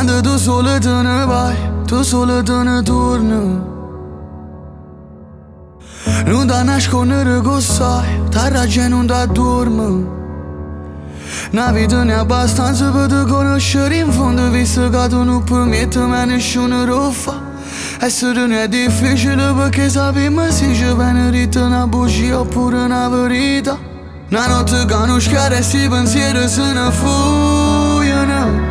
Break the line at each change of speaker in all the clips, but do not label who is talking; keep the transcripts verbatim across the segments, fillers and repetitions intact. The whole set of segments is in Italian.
Quando tu solo te ne vai, tu solo te ne torni. Non da nascondere che sai, ta ragione non da dormi. Una vita ne è abbastanza per te conoscere in fondo, visto che tu non permetti a nessuno lo fa. Essere non è difficile perché sappiamo se ci viene detta una bugia oppure una verità. Una notte che non scade e si pensieri se ne fuggono.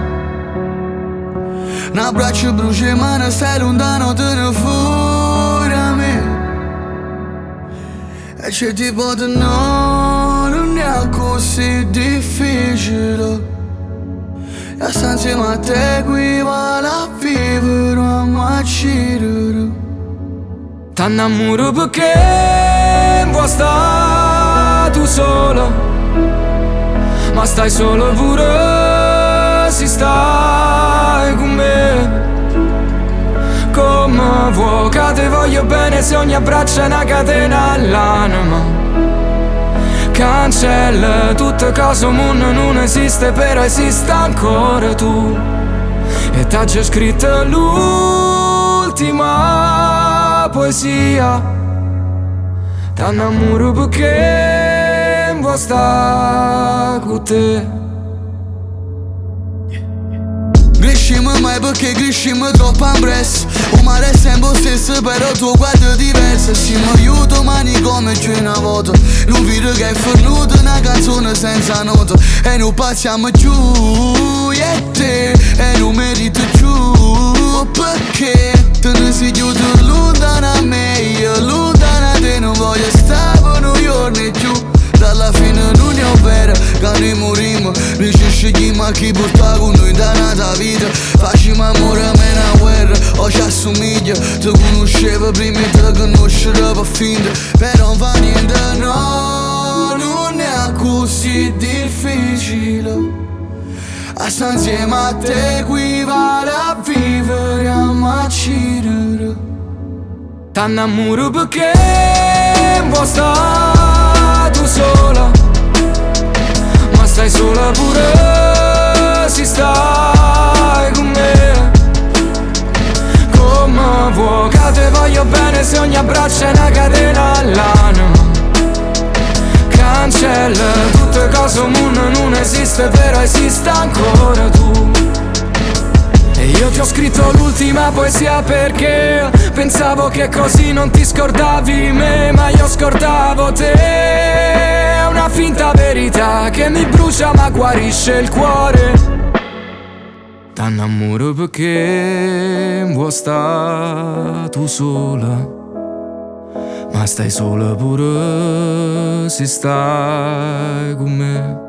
Un abbraccio brucia e mano stai lontano te ne fuori a me. E c'è tipo di no, non è così difficile. E sta insieme a te qui vale a vivere a macirere.
T'annamoro perché vuoi stare tu solo, ma stai solo pure se stai con me. Come vuoi che ti voglio bene se ogni abbraccio è una catena all'anima. Cancella tutte cose, un mondo non esiste, però esiste ancora tu. E t'ha già scritto l'ultima poesia. T'annamoro perché vuoi stare con te.
Crescimo mai perché crescimo troppo ampresso. Un mare è sempre lo stesso però tuo guardo diverso. Si mi aiuto mani come c'è una volta. Non vedo che è fornuto una canzone senza nota. E non passiamo giù, io e te. E non merito giù. Perché te ne sei chiuso lontana a me. Io lontana a te non voglio stare per un giorno giù. Dalla fine non è vero che noi morimmo. Noi ci scegliamo a chi porta con noi da nata vita. Facciamo amore a me una guerra, o ci assomiglia. Ti conoscevo prima e ti conoscerò per finta. Però non fa niente, no, non è così difficile. A stare insieme a te qui vale a vivere a macirere.
T'annamoro perché vuoi stare tu sola, ma stai sola pure se stai con me. Come vuoi che ti voglio bene se ogni abbraccio è una catena all'anima. Cancella tutte cose, un mondo non esiste, però esiste ancora tu. E io ti ho scritto l'ultima poesia perché pensavo che così non ti scordavi me, ma io scordavo te. È una finta verità che mi brucia ma guarisce il cuore. T'annamoro perché vuoi stare tu sola, ma stai sola pure se stai con me.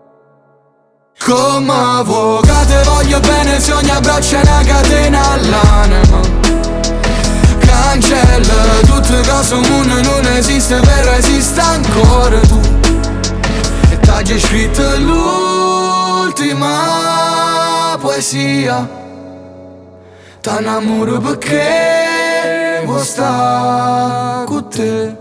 Come vuoi che te voglio bene se ogni abbraccio è una catena all'anima. Cancella tutte cose, un mondo non esiste, però esiste ancora tu. E t'ha già scritto l'ultima poesia. T'annamoro perché vuoi stare con te.